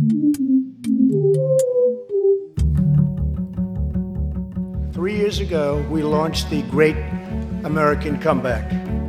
Three years ago, we launched the Great American Comeback.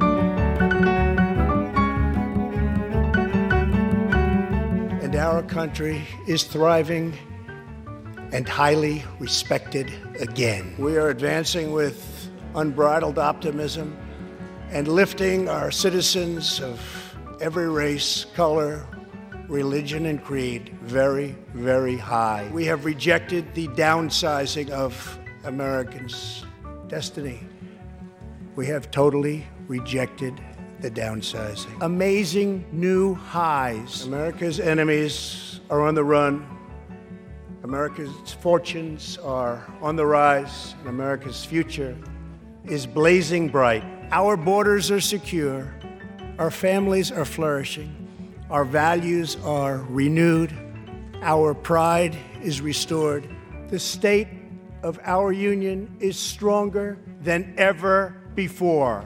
And our country is thriving and highly respected again. We are advancing with unbridled optimism and lifting our citizens of every race, color, religion, and creed very, very high. We have rejected the downsizing of Americans' destiny. We have totally rejected the downsizing. Amazing new highs. America's enemies are on the run. America's fortunes are on the rise. And America's future is blazing bright. Our borders are secure. Our families are flourishing. Our values are renewed. Our pride is restored. The state of our union is stronger than ever before.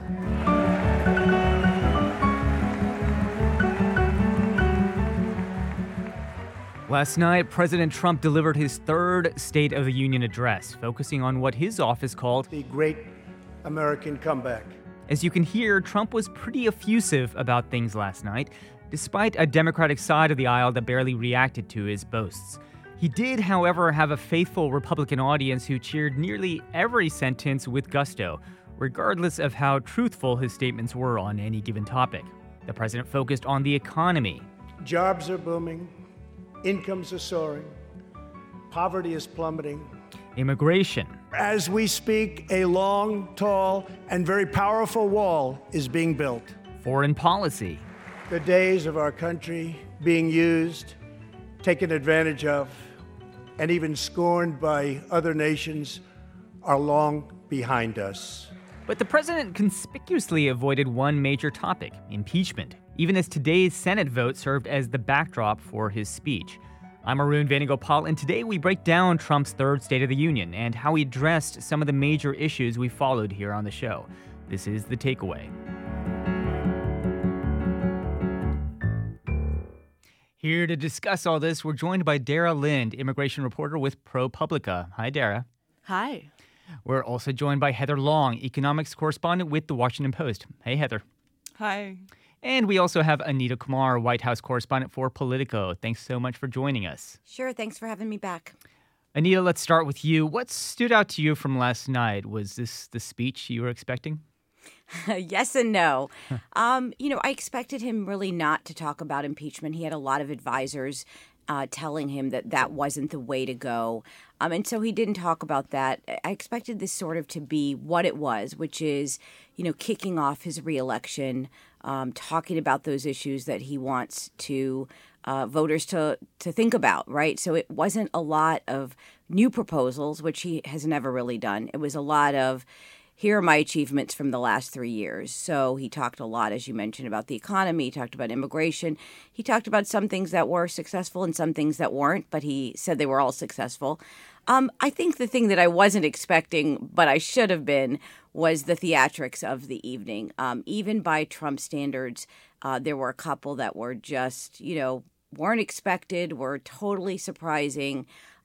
Last night, President Trump delivered his third State of the Union address, focusing on what his office called the Great American Comeback. As you can hear, Trump was pretty effusive about things last night, despite a Democratic side of the aisle that barely reacted to his boasts. He did, however, have a faithful Republican audience who cheered nearly every sentence with gusto, regardless of how truthful his statements were on any given topic. The president focused on the economy. Jobs are booming, incomes are soaring, poverty is plummeting. Immigration. As we speak, a long, tall, and very powerful wall is being built. Foreign policy. The days of our country being used, taken advantage of, and even scorned by other nations are long behind us. But the president conspicuously avoided one major topic, impeachment, even as today's Senate vote served as the backdrop for his speech. I'm Arun Venugopal, and today we break down Trump's third State of the Union and how he addressed some of the major issues we followed here on the show. This is The Takeaway. Here to discuss all this, we're joined by Dara Lind, immigration reporter with ProPublica. Hi, Dara. Hi. We're also joined by Heather Long, economics correspondent with The Washington Post. Hey, Heather. Hi. And we also have Anita Kumar, White House correspondent for Politico. Thanks so much for joining us. Sure, thanks for having me back. Anita, let's start with you. What stood out to you from last night? Was this the speech you were expecting? Yes and no. I expected him really not to talk about impeachment. He had a lot of advisors telling him that that wasn't the way to go. And so he didn't talk about that. I expected this sort of to be what it was, which is, kicking off his reelection, talking about those issues that he wants to voters to think about, right? So it wasn't a lot of new proposals, which he has never really done. It was a lot of, here are my achievements from the last 3 years. So he talked a lot, as you mentioned, about the economy. He talked about immigration. He talked about some things that were successful and some things that weren't, but he said they were all successful. I think the thing that I wasn't expecting, but I should have been, was the theatrics of the evening. Even by Trump standards, there were a couple that were just, weren't expected, were totally surprising.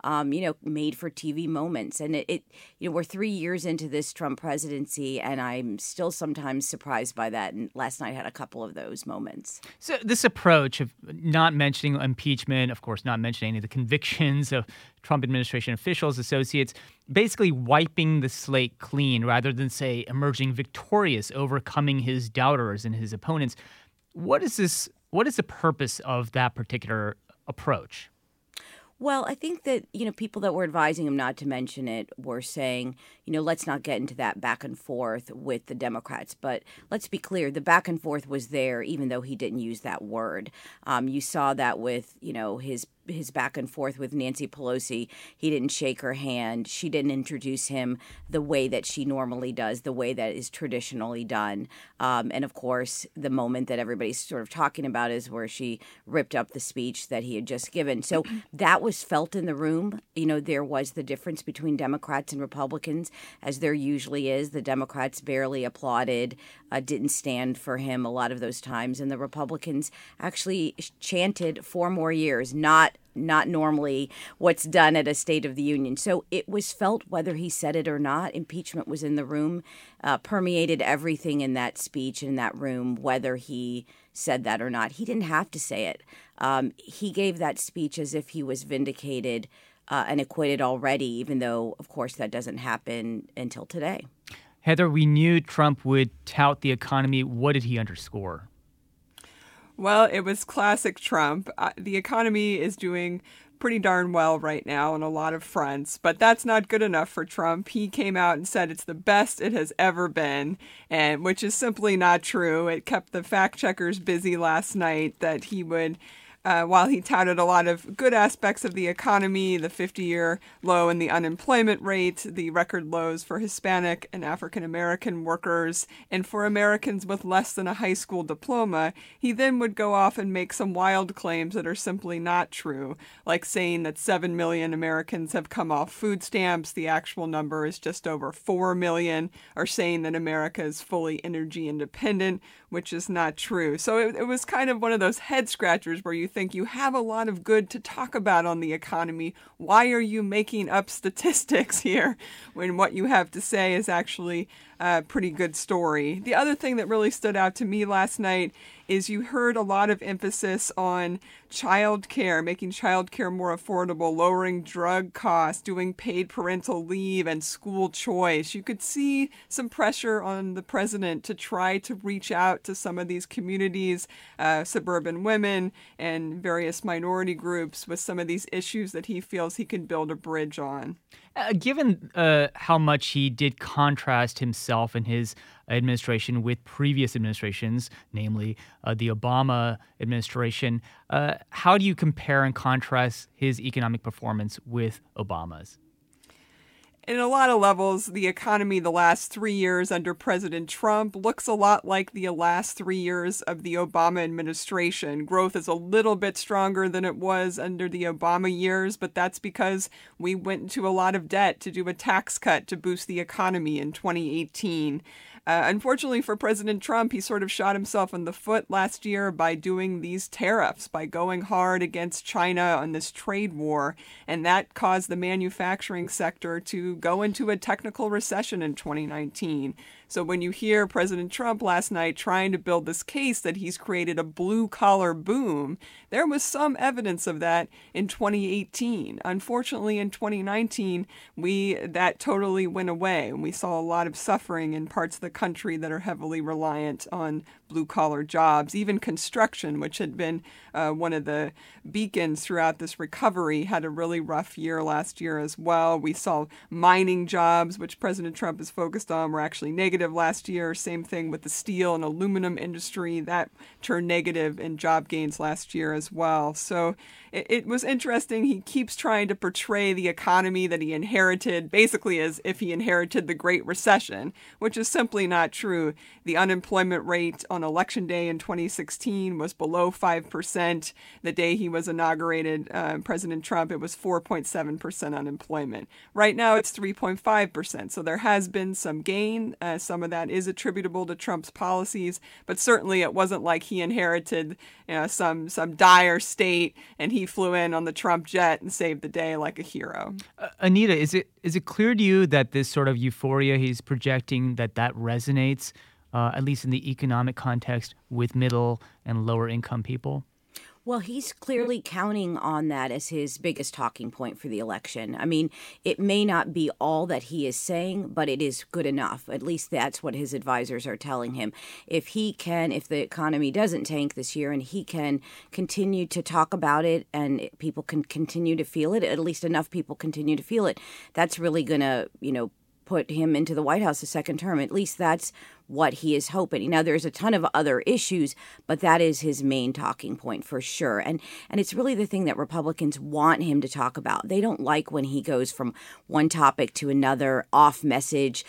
Made for TV moments. And we're 3 years into this Trump presidency, and I'm still sometimes surprised by that. And last night had a couple of those moments. So this approach of not mentioning impeachment, of course, not mentioning any of the convictions of Trump administration officials, associates, basically wiping the slate clean rather than, say, emerging victorious, overcoming his doubters and his opponents. What is the purpose of that particular approach? Well, I think that, people that were advising him not to mention it were saying, let's not get into that back and forth with the Democrats. But let's be clear, the back and forth was there, even though he didn't use that word. You saw that with, his back and forth with Nancy Pelosi. He didn't shake her hand. She didn't introduce him the way that she normally does, the way that is traditionally done. And of course, the moment that everybody's sort of talking about is where she ripped up the speech that he had just given. So that was felt in the room. There was the difference between Democrats and Republicans, as there usually is. The Democrats barely applauded, didn't stand for him a lot of those times. And the Republicans actually chanted 4 more years, not not normally what's done at a State of the Union. So it was felt whether he said it or not. Impeachment was in the room, permeated everything in that speech, in that room, whether he said that or not. He didn't have to say it. He gave that speech as if he was vindicated and acquitted already, even though, of course, that doesn't happen until today. Heather, we knew Trump would tout the economy. What did he underscore? Well, it was classic Trump. The economy is doing pretty darn well right now on a lot of fronts, but that's not good enough for Trump. He came out and said it's the best it has ever been, and which is simply not true. It kept the fact checkers busy last night that he would while he touted a lot of good aspects of the economy, the 50-year low in the unemployment rate, the record lows for Hispanic and African-American workers, and for Americans with less than a high school diploma, he then would go off and make some wild claims that are simply not true, like saying that 7 million Americans have come off food stamps. The actual number is just over 4 million, or saying that America is fully energy independent, which is not true. So it was kind of one of those head scratchers where you think you have a lot of good to talk about on the economy. Why are you making up statistics here when what you have to say is actually a pretty good story? The other thing that really stood out to me last night is you heard a lot of emphasis on child care, making child care more affordable, lowering drug costs, doing paid parental leave and school choice. You could see some pressure on the president to try to reach out to some of these communities, suburban women and various minority groups with some of these issues that he feels he can build a bridge on. Given how much he did contrast himself and his administration with previous administrations, namely the Obama administration, how do you compare and contrast his economic performance with Obama's? In a lot of levels, the economy the last 3 years under President Trump looks a lot like the last 3 years of the Obama administration. Growth is a little bit stronger than it was under the Obama years, but that's because we went into a lot of debt to do a tax cut to boost the economy in 2018. Unfortunately for President Trump, he sort of shot himself in the foot last year by doing these tariffs, by going hard against China on this trade war, and that caused the manufacturing sector to go into a technical recession in 2019. So when you hear President Trump last night trying to build this case that he's created a blue-collar boom, there was some evidence of that in 2018. Unfortunately, in 2019, that totally went away, and we saw a lot of suffering in parts of the country that are heavily reliant on blue-collar jobs. Even construction, which had been one of the beacons throughout this recovery, had a really rough year last year as well. We saw mining jobs, which President Trump is focused on, were actually negative last year. Same thing with the steel and aluminum industry. That turned negative in job gains last year as well. So it was interesting. He keeps trying to portray the economy that he inherited basically as if he inherited the Great Recession, which is simply not true. The unemployment rate on Election Day in 2016 was below 5%. The day he was inaugurated, President Trump, it was 4.7% unemployment. Right now, it's 3.5%. So there has been some gain. Some of that is attributable to Trump's policies, but certainly it wasn't like he inherited some dire state and he flew in on the Trump jet and saved the day like a hero. Anita, is it clear to you that this sort of euphoria he's projecting, that resonates, at least in the economic context, with middle and lower income people? Well, he's clearly counting on that as his biggest talking point for the election. I mean, it may not be all that he is saying, but it is good enough. At least that's what his advisors are telling him. If the economy doesn't tank this year and he can continue to talk about it and people can continue to feel it, at least enough people continue to feel it, that's really going to, put him into the White House a second term. At least that's what he is hoping. Now, there's a ton of other issues, but that is his main talking point for sure. And it's really the thing that Republicans want him to talk about. They don't like when he goes from one topic to another, off message,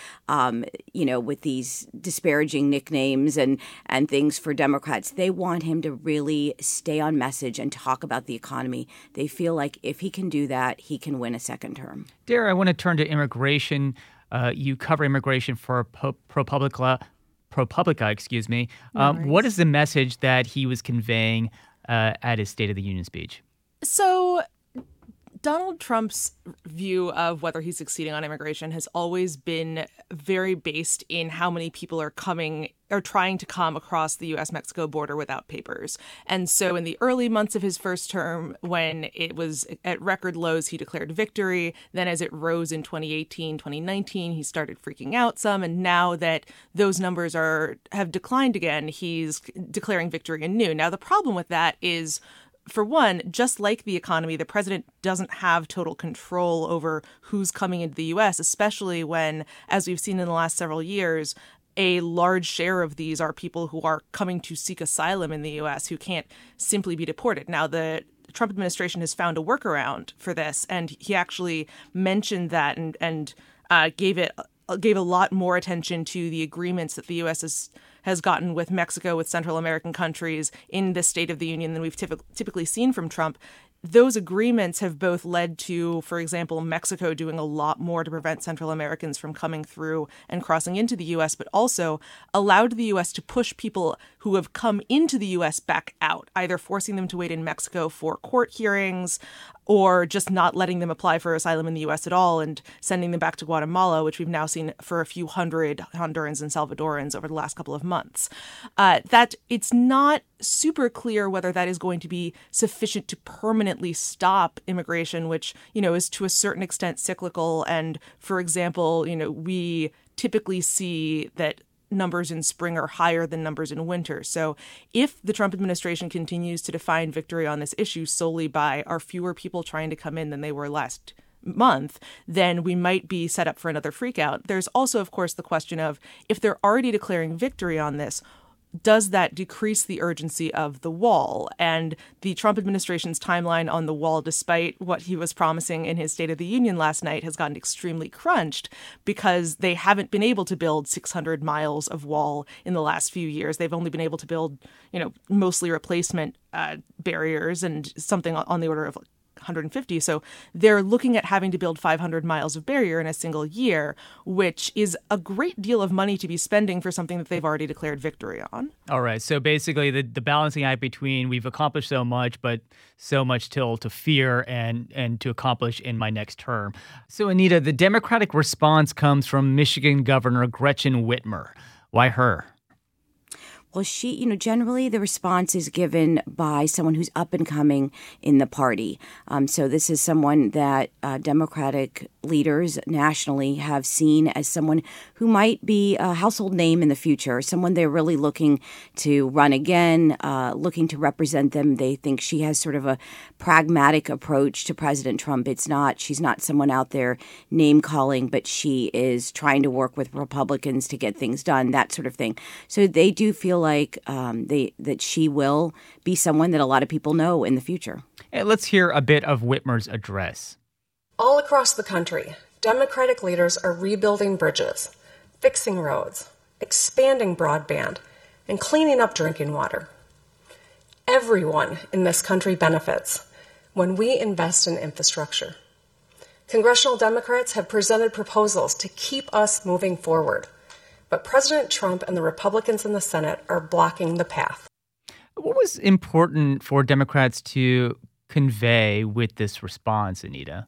with these disparaging nicknames and things for Democrats. They want him to really stay on message and talk about the economy. They feel like if he can do that, he can win a second term. Dara, I want to turn to immigration. You cover immigration for ProPublica, excuse me. What is the message that he was conveying at his State of the Union speech? So Donald Trump's view of whether he's succeeding on immigration has always been very based in how many people are coming or trying to come across the U.S.-Mexico border without papers. And so in the early months of his first term, when it was at record lows, he declared victory. Then as it rose in 2018, 2019, he started freaking out some. And now that those numbers have declined again, he's declaring victory anew. Now, the problem with that is, for one, just like the economy, the president doesn't have total control over who's coming into the U.S., especially when, as we've seen in the last several years, a large share of these are people who are coming to seek asylum in the U.S. who can't simply be deported. Now, the Trump administration has found a workaround for this, and he actually mentioned that and gave a lot more attention to the agreements that the U.S. has gotten with Mexico, with Central American countries in the State of the Union than we've typically seen from Trump. Those agreements have both led to, for example, Mexico doing a lot more to prevent Central Americans from coming through and crossing into the U.S., but also allowed the U.S. to push people who have come into the U.S. back out, either forcing them to wait in Mexico for court hearings or just not letting them apply for asylum in the U.S. at all and sending them back to Guatemala, which we've now seen for a few hundred Hondurans and Salvadorans over the last couple of months. That it's not super clear whether that is going to be sufficient to permanently stop immigration, which, is to a certain extent cyclical. And, for example, we typically see that numbers in spring are higher than numbers in winter. So if the Trump administration continues to define victory on this issue solely by are fewer people trying to come in than they were last month, then we might be set up for another freakout. There's also, of course, the question of if they're already declaring victory on this, does that decrease the urgency of the wall? And the Trump administration's timeline on the wall, despite what he was promising in his State of the Union last night, has gotten extremely crunched because they haven't been able to build 600 miles of wall in the last few years. They've only been able to build, mostly replacement barriers and something on the order of 150. So they're looking at having to build 500 miles of barrier in a single year, which is a great deal of money to be spending for something that they've already declared victory on. All right. So basically the balancing act between we've accomplished so much, but so much still to fear and to accomplish in my next term. So, Anita, the Democratic response comes from Michigan Governor Gretchen Whitmer. Why her? Well, she, generally the response is given by someone who's up and coming in the party. So this is someone that Democratic leaders nationally have seen as someone who might be a household name in the future, someone they're really looking to run again, looking to represent them. They think she has sort of a pragmatic approach to President Trump. She's not someone out there name calling, but she is trying to work with Republicans to get things done, that sort of thing. So they do feel like that she will be someone that a lot of people know in the future. Hey, let's hear a bit of Whitmer's address. All across the country, Democratic leaders are rebuilding bridges, fixing roads, expanding broadband, and cleaning up drinking water. Everyone in this country benefits when we invest in infrastructure. Congressional Democrats have presented proposals to keep us moving forward. But President Trump and the Republicans in the Senate are blocking the path. What was important for Democrats to convey with this response, Anita?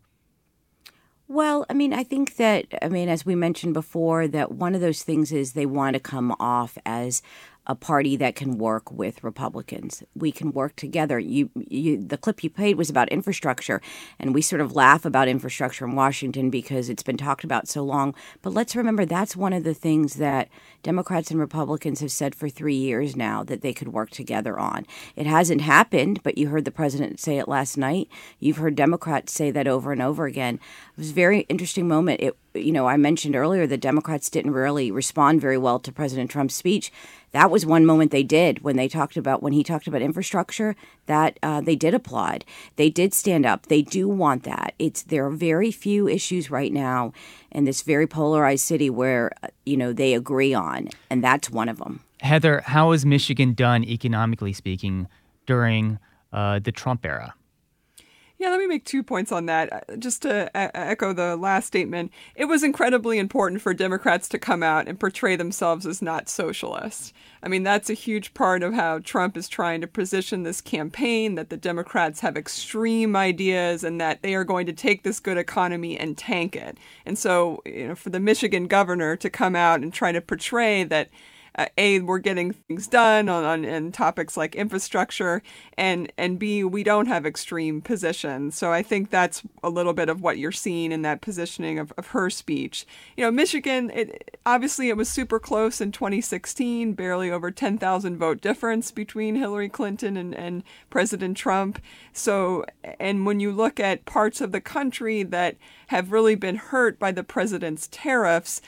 Well, I think that, as we mentioned before, that one of those things is they want to come off as a party that can work with Republicans. We can work together. The clip you played was about infrastructure, and we sort of laugh about infrastructure in Washington because it's been talked about so long. But let's remember that's one of the things that Democrats and Republicans have said for 3 years now that they could work together on. It hasn't happened, but you heard the president say it last night. You've heard Democrats say that over and over again. It was a very interesting moment. I mentioned earlier that Democrats didn't really respond very well to President Trump's speech. That was one moment they did when he talked about infrastructure, that they did applaud. They did stand up. They do want that. There are very few issues right now in this very polarized city where, they agree on, and that's one of them. Heather, how has Michigan done economically speaking during the Trump era? Yeah, let me make 2 points on that. Just to echo the last statement, it was incredibly important for Democrats to come out and portray themselves as not socialist. I mean, that's a huge part of how Trump is trying to position this campaign, that the Democrats have extreme ideas and that they are going to take this good economy and tank it. And so, for the Michigan governor to come out and try to portray that A, we're getting things done on topics like infrastructure, and B, we don't have extreme positions. So I think that's a little bit of what you're seeing in that positioning of her speech. Michigan, obviously it was super close in 2016, barely over 10,000 vote difference between Hillary Clinton and President Trump. So, and when you look at parts of the country that have really been hurt by the president's tariffs,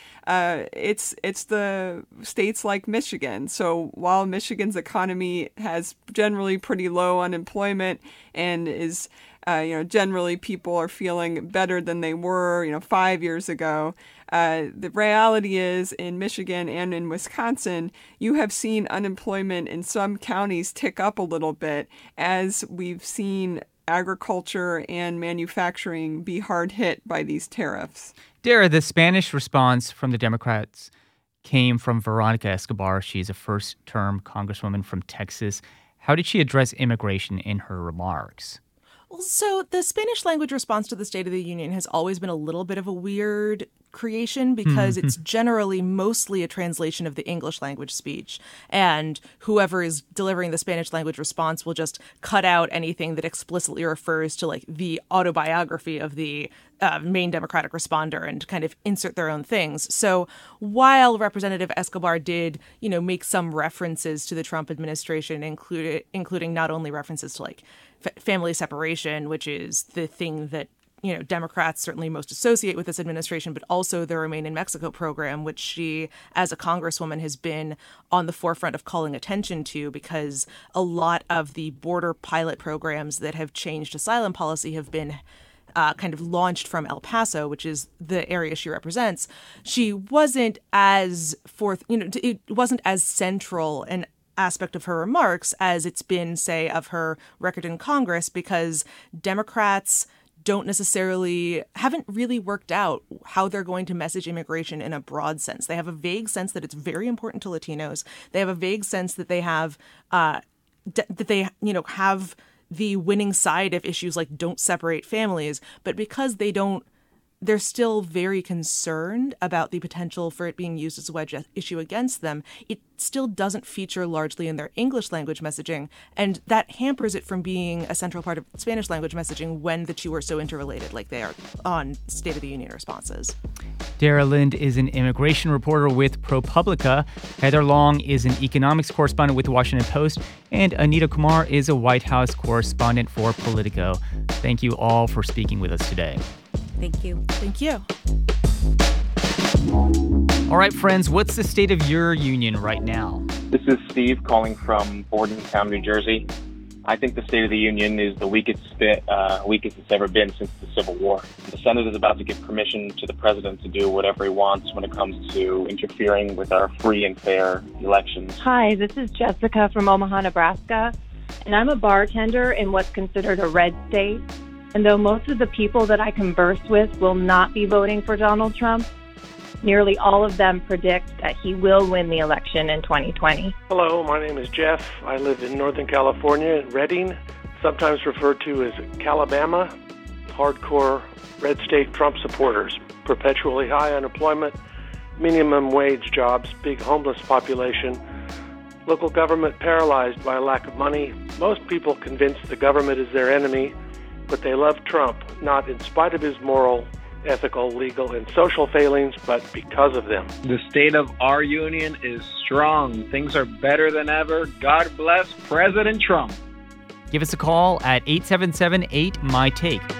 it's the states like Michigan. So while Michigan's economy has generally pretty low unemployment and is, generally people are feeling better than they were, 5 years ago, the reality is in Michigan and in Wisconsin, you have seen unemployment in some counties tick up a little bit as we've seen agriculture and manufacturing be hard hit by these tariffs. Dara, the Spanish response from the Democrats came from Veronica Escobar. She's a first-term congresswoman from Texas. How did she address immigration in her remarks? Well, so the Spanish language response to the State of the Union has always been a little bit of a weird creation because it's generally mostly a translation of the English language speech. And whoever is delivering the Spanish language response will just cut out anything that explicitly refers to like the autobiography of the main Democratic responder and kind of insert their own things. So while Representative Escobar did, make some references to the Trump administration, including not only references to like family separation, which is the thing that Democrats certainly most associate with this administration, but also the Remain in Mexico program, which she, as a congresswoman, has been on the forefront of calling attention to because a lot of the border pilot programs that have changed asylum policy have been kind of launched from El Paso, which is the area she represents. She wasn't as it wasn't as central an aspect of her remarks as it's been, say, of her record in Congress, because Democrats haven't really worked out how they're going to message immigration in a broad sense. They have a vague sense that it's very important to Latinos. They have a vague sense that they have have the winning side of issues like don't separate families, but because they're still very concerned about the potential for it being used as a wedge issue against them. It still doesn't feature largely in their English language messaging, and that hampers it from being a central part of Spanish language messaging when the two are so interrelated like they are on State of the Union responses. Dara Lind is an immigration reporter with ProPublica. Heather Long is an economics correspondent with The Washington Post. And Anita Kumar is a White House correspondent for Politico. Thank you all for speaking with us today. Thank you. Thank you. All right, friends, what's the state of your union right now? This is Steve calling from Bordentown, New Jersey. I think the State of the Union is the weakest it's ever been since the Civil War. The Senate is about to give permission to the president to do whatever he wants when it comes to interfering with our free and fair elections. Hi, this is Jessica from Omaha, Nebraska, and I'm a bartender in what's considered a red state. And though most of the people that I converse with will not be voting for Donald Trump, nearly all of them predict that he will win the election in 2020. Hello, my name is Jeff. I live in Northern California, in Redding, sometimes referred to as Calabama. Hardcore red state Trump supporters, perpetually high unemployment, minimum wage jobs, big homeless population, local government paralyzed by a lack of money. Most people convinced the government is their enemy, but they love Trump, not in spite of his moral, ethical, legal, and social failings, but because of them. The state of our union is strong. Things are better than ever. God bless President Trump. Give us a call at 877-8-MY-TAKE.